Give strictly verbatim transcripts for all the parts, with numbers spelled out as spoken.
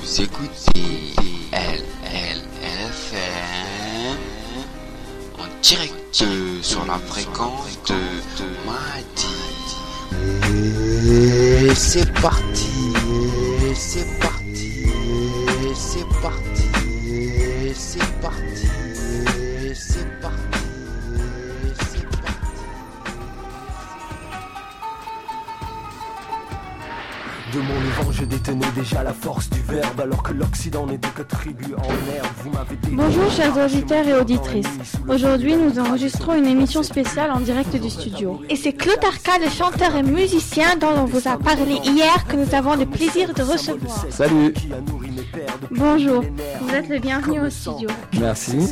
Vous écoutez L L F M en direct sur la fréquence de Madi. Et c'est parti, et c'est parti, et c'est parti, et c'est parti, et c'est parti. De mon vivant, je détenais déjà la force du verbe, alors que l'Occident n'était que tribu en herbe. Vous m'avez dit... Bonjour chers auditeurs et auditrices. Aujourd'hui, nous enregistrons une émission spéciale en direct du studio. Et c'est Claude Arca, le chanteur et musicien dont on vous a parlé hier, que nous avons le plaisir de recevoir. Salut. Bonjour, vous êtes le bienvenu au studio. Merci.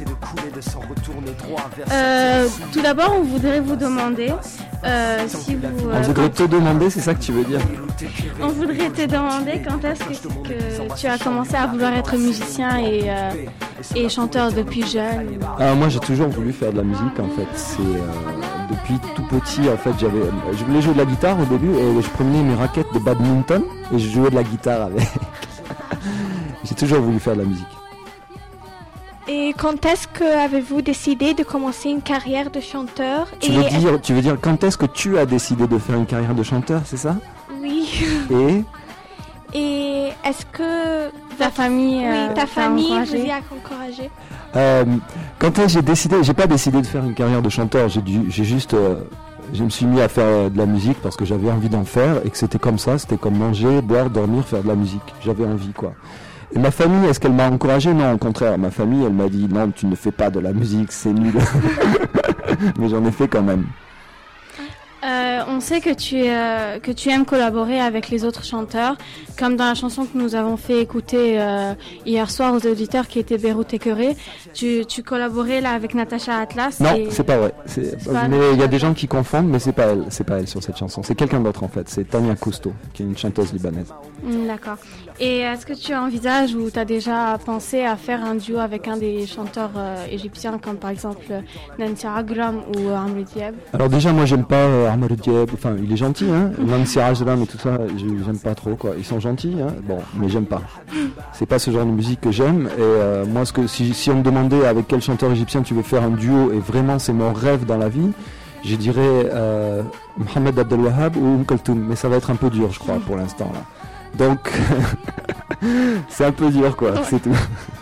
Euh, tout d'abord, on voudrait vous demander euh, si vous... Euh, on voudrait te demander, c'est ça que tu veux dire? On voudrait te demander quand est-ce que, que tu as commencé à vouloir être musicien et, euh, et chanteur depuis jeune. Ah, moi j'ai toujours voulu faire de la musique en fait. C'est euh, depuis tout petit en fait. J'avais, je voulais jouer de la guitare au début et je prenais mes raquettes de badminton et je jouais de la guitare avec. J'ai toujours voulu faire de la musique. Et quand est-ce que avez-vous décidé de commencer une carrière de chanteur? Tu et veux dire, tu veux dire quand est-ce que tu as décidé de faire une carrière de chanteur, c'est ça? Oui. Et Et est-ce que ta famille, euh, oui, ta famille encouragé. vous y a encouragé? euh, Quand est-ce que j'ai décidé, j'ai pas décidé de faire une carrière de chanteur. J'ai dû, j'ai juste, euh, je me suis mis à faire de la musique parce que j'avais envie d'en faire et que c'était comme ça, c'était comme manger, boire, dormir, faire de la musique. J'avais envie quoi. Et ma famille, est-ce qu'elle m'a encouragé? Non, au contraire. Ma famille, elle m'a dit non, tu ne fais pas de la musique, c'est nul. Mais j'en ai fait quand même. Euh, on sait que tu, euh, que tu aimes collaborer avec les autres chanteurs, comme dans la chanson que nous avons fait écouter euh, hier soir aux auditeurs qui étaient Beyrouth Écœuré. Tu, tu collaborais là avec Natacha Atlas. Non, et... c'est pas vrai. C'est... C'est pas mais vrai. il y a des gens qui confondent, mais c'est pas elle. C'est pas elle sur cette chanson. C'est quelqu'un d'autre en fait. C'est Tania Cousteau, qui est une chanteuse libanaise. Mm, d'accord. Et est-ce que tu envisages ou tu as déjà pensé à faire un duo avec un des chanteurs euh, égyptiens, comme par exemple Nancy Ajram ou Amr Diab? Alors déjà, moi j'aime pas euh, Amr Diab. Enfin, il est gentil, hein. Nancy Ajram et tout ça, j'aime pas trop quoi. Ils sont gentils, hein. Bon, mais j'aime pas. C'est pas ce genre de musique que j'aime. Et euh, moi, ce que si, si on me demandait avec quel chanteur égyptien tu veux faire un duo, et vraiment c'est mon rêve dans la vie, je dirais euh, Mohamed Abdel Wahab ou Umm Kulthum. Mais ça va être un peu dur, je crois, pour l'instant là. Donc, c'est un peu dur, quoi, c'est tout.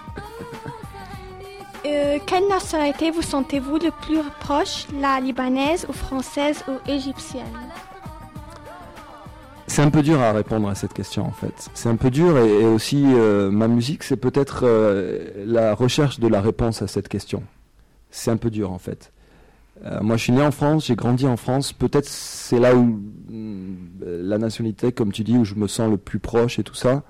Euh, quelle nationalité vous sentez-vous le plus proche, la libanaise ou française ou égyptienne? C'est un peu dur à répondre à cette question, en fait. C'est un peu dur et, et aussi, euh, ma musique, c'est peut-être euh, la recherche de la réponse à cette question. C'est un peu dur, en fait. Euh, moi, je suis né en France, j'ai grandi en France. Peut-être c'est là où euh, la nationalité, comme tu dis, où je me sens le plus proche et tout ça.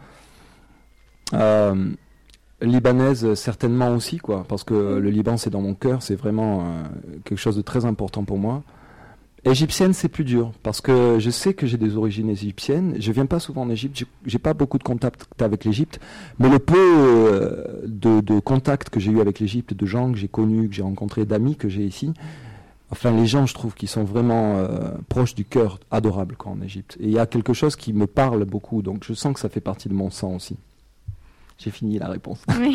Euh, libanaise, certainement aussi, quoi, parce que le Liban, c'est dans mon cœur, c'est vraiment euh, quelque chose de très important pour moi. Égyptienne, c'est plus dur, parce que je sais que j'ai des origines égyptiennes. Je viens pas souvent en Égypte, j'ai, j'ai pas beaucoup de contact avec l'Égypte, mais le peu euh, de, de contact que j'ai eu avec l'Égypte, de gens que j'ai connus, que j'ai rencontrés, d'amis que j'ai ici. Enfin, les gens, je trouve, qui sont vraiment euh, proches du cœur, adorables quoi, en Égypte. Et il y a quelque chose qui me parle beaucoup, donc je sens que ça fait partie de mon sang aussi. J'ai fini la réponse. Oui.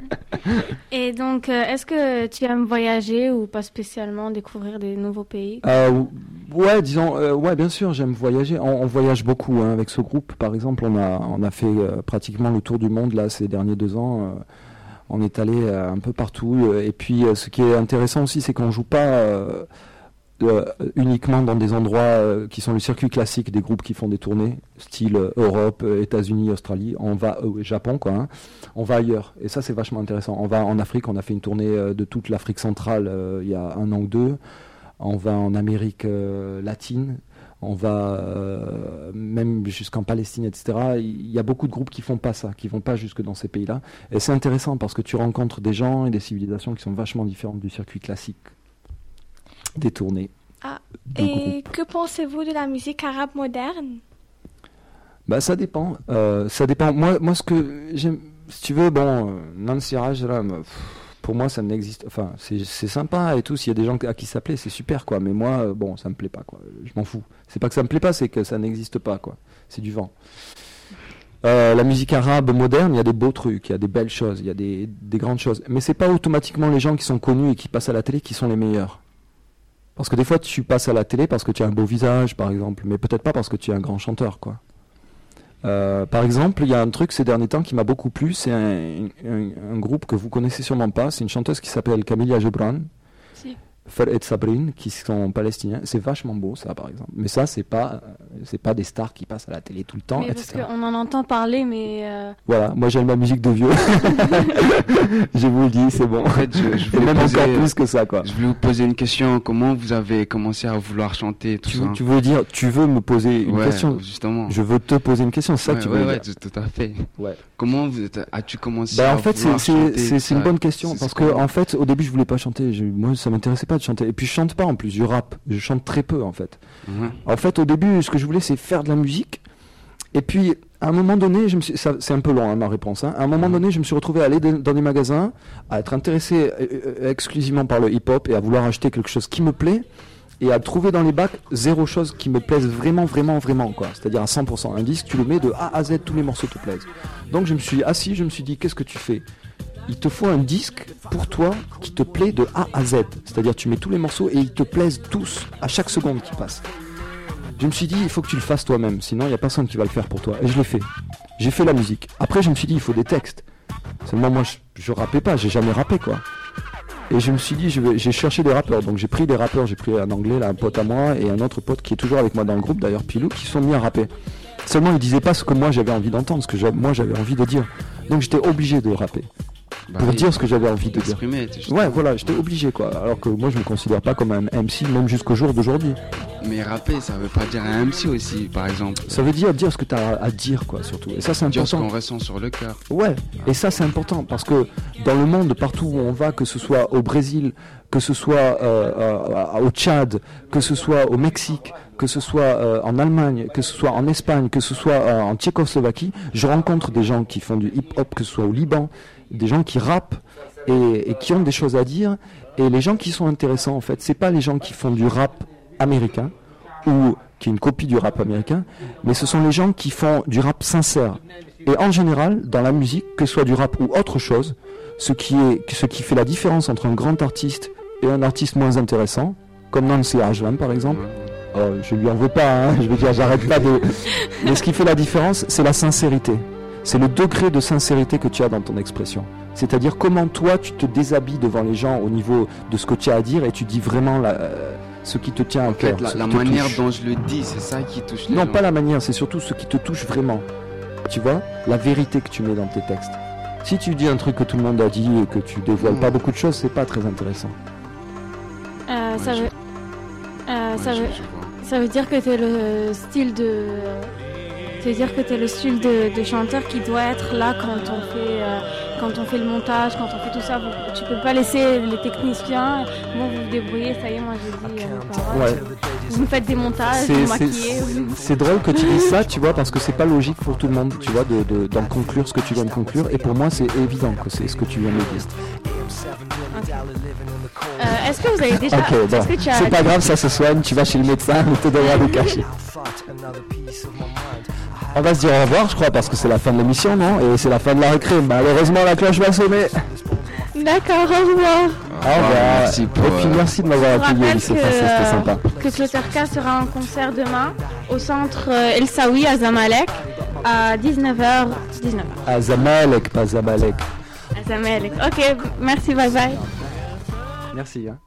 Et donc, euh, est-ce que tu aimes voyager ou pas spécialement découvrir des nouveaux pays? euh, Ouais, disons, euh, ouais, bien sûr, j'aime voyager. On, on voyage beaucoup hein, avec ce groupe. Par exemple, on a, on a fait euh, pratiquement le tour du monde là ces derniers deux ans. Euh, On est allé euh, un peu partout. Euh, et puis, euh, ce qui est intéressant aussi, c'est qu'on joue pas euh, euh, uniquement dans des endroits euh, qui sont le circuit classique des groupes qui font des tournées, style euh, Europe, euh, États-Unis, Australie. On va au euh, Japon, quoi. Hein. On va ailleurs. Et ça, c'est vachement intéressant. On va en Afrique. On a fait une tournée euh, de toute l'Afrique centrale euh, il y a un an ou deux. On va en Amérique euh, latine. On va euh, même jusqu'en Palestine, et cetera. Il y a beaucoup de groupes qui font pas ça, qui vont pas jusque dans ces pays-là. Et c'est intéressant parce que tu rencontres des gens et des civilisations qui sont vachement différentes du circuit classique des tournées. Ah, de et groupes. que pensez-vous de la musique arabe moderne? Bah ça dépend. Euh, ça dépend. Moi, moi, ce que j'aime, si tu veux, bon, euh, Nancy Ajram, là, pour moi, ça n'existe. Enfin, c'est, c'est sympa et tout. S'il y a des gens à qui ça plaît, c'est super, quoi. Mais moi, euh, bon, ça me plaît pas, quoi. Je m'en fous. C'est pas que ça me plaît pas, c'est que ça n'existe pas, quoi. C'est du vent. Euh, la musique arabe moderne, il y a des beaux trucs, il y a des belles choses, il y a des, des grandes choses. Mais c'est pas automatiquement les gens qui sont connus et qui passent à la télé qui sont les meilleurs. Parce que des fois, tu passes à la télé parce que tu as un beau visage, par exemple, mais peut-être pas parce que tu es un grand chanteur, quoi. Euh, par exemple, il y a un truc ces derniers temps qui m'a beaucoup plu, c'est un, un, un groupe que vous connaissez sûrement pas, c'est une chanteuse qui s'appelle Camilla Gebran. Si. Fer et Sabrine, qui sont palestiniens, c'est vachement beau ça par exemple. Mais ça c'est pas, c'est pas des stars qui passent à la télé tout le temps, mais et parce cetera. qu'on en entend parler, mais euh... voilà, moi j'aime ma musique de vieux. Je vous le dis, c'est bon. En fait, je, je Et voulais même poser, encore plus que ça quoi. Je voulais vous poser une question. Comment vous avez commencé à vouloir chanter tout Tu, ça? tu veux dire, tu veux me poser une ouais, question? Justement. Je veux te poser une question, c'est ça ouais, que tu ouais, veux ouais, dire? tout, tout à fait. Ouais. Comment vous, as-tu commencé Bah à en fait c'est vouloir c'est chanter, c'est, c'est ça une bonne question C'est- parce c'est que comment en fait au début je voulais pas chanter, je, moi ça m'intéressait pas de chanter et puis je chante pas en plus, je rappe, je chante très peu en fait. Mhm. En fait au début ce que je voulais c'est faire de la musique et puis à un moment donné, je me suis, ça, c'est un peu long hein, ma réponse, hein. À un moment donné je me suis retrouvé à aller de- dans des magasins, à être intéressé euh, euh, exclusivement par le hip-hop et à vouloir acheter quelque chose qui me plaît et à trouver dans les bacs zéro chose qui me plaise vraiment vraiment vraiment quoi, c'est-à-dire à cent pour cent. Un disque tu le mets de A à Z, tous les morceaux te plaisent. Donc je me suis assis, je me suis dit qu'est-ce que tu fais? Il te faut un disque pour toi qui te plaît de A à Z, c'est-à-dire tu mets tous les morceaux et ils te plaisent tous à chaque seconde qui passe. Je me suis dit il faut que tu le fasses toi-même, sinon il n'y a personne qui va le faire pour toi, et je l'ai fait. J'ai fait la musique. Après je me suis dit il faut des textes. Seulement moi je, je rappais pas, j'ai jamais rappé quoi. Et je me suis dit je vais, j'ai cherché des rappeurs, donc j'ai pris des rappeurs, j'ai pris un anglais là, un pote à moi et un autre pote qui est toujours avec moi dans le groupe d'ailleurs, Pilou, qui sont mis à rapper. Seulement ils disaient pas ce que moi j'avais envie d'entendre, ce que j'a- moi j'avais envie de dire. Donc j'étais obligé de rapper. Bah Pour oui, dire ce que j'avais envie de dire. exprimer, tu- justement. Ouais, voilà, j'étais obligé quoi. Alors que moi je me considère pas comme un M C même jusqu'au jour d'aujourd'hui. Mais rapper, ça veut pas dire un M C aussi, par exemple. Ça veut dire dire ce que t'as à dire quoi surtout. Et ça c'est Dire ce important. qu'on ressent sur le cœur. Ouais, et ça c'est important parce que dans le monde, partout où on va, que ce soit au Brésil, que ce soit euh, euh, au Tchad, que ce soit au Mexique, que ce soit euh, en Allemagne, que ce soit en Espagne, que ce soit euh, en Tchécoslovaquie, je rencontre des gens qui font du hip-hop, que ce soit au Liban, des gens qui rappent et, et qui ont des choses à dire. Et les gens qui sont intéressants en fait, c'est pas les gens qui font du rap américain ou qui est une copie du rap américain, mais ce sont les gens qui font du rap sincère. Et en général, dans la musique, que ce soit du rap ou autre chose, ce qui est, ce qui fait la différence entre un grand artiste et un artiste moins intéressant, comme Nancy Ajlan par exemple, oh, je lui en veux pas, hein, je veux dire, j'arrête pas de... Mais ce qui fait la différence, c'est la sincérité. C'est le degré de sincérité que tu as dans ton expression. C'est-à-dire comment toi, tu te déshabilles devant les gens au niveau de ce que tu as à dire et tu dis vraiment la, euh, ce qui te tient à En cœur. fait, la, ce la qui te manière touche. dont je le dis, c'est ça qui touche les Non, gens. pas la manière, c'est surtout ce qui te touche vraiment. Tu vois, la vérité que tu mets dans tes textes. Si tu dis un truc que tout le monde a dit et que tu dévoiles Mm. pas beaucoup de choses, c'est pas très intéressant. Euh, ça, Ouais, je- veut, euh, Ouais, ça, je- veut, je vois. ça veut dire que t'es le style de... Ça veut dire que t'es le style de, de chanteur qui doit être là quand on fait, euh, quand on fait le montage, quand on fait tout ça. Vous, tu peux pas laisser les techniciens. Bon, vous vous débrouillez, ça y est, moi j'ai dit euh, les paroles. Ouais. Vous me faites des montages, C'est, vous c'est, maquillez. vous- c'est drôle que tu dises ça, tu vois, parce que c'est pas logique pour tout le monde, tu vois, de, de, d'en conclure ce que tu viens de conclure. Et pour moi, c'est évident que c'est ce que tu viens de dire. Euh, est-ce que vous avez déjà... Ok, bon, est-ce que tu as... c'est pas grave, ça se soigne, tu vas chez le médecin, il te donnera des cachets. On va se dire au revoir, je crois, parce que c'est la fin de l'émission, non? Et c'est la fin de la récré. Malheureusement, la cloche va sonner. D'accord, au revoir. Au revoir. merci pour, Et puis euh, merci de m'avoir Je vous accueilli au rappelle lycée que, français, c'était euh, sympa. que Cloterka sera en concert demain au centre euh, El Saoui à Zamalek à dix-neuf heures. dix-neuf heures. À Zamalek, pas Zamalek. À Zamalek. Ok, merci, bye bye. Merci. Hein.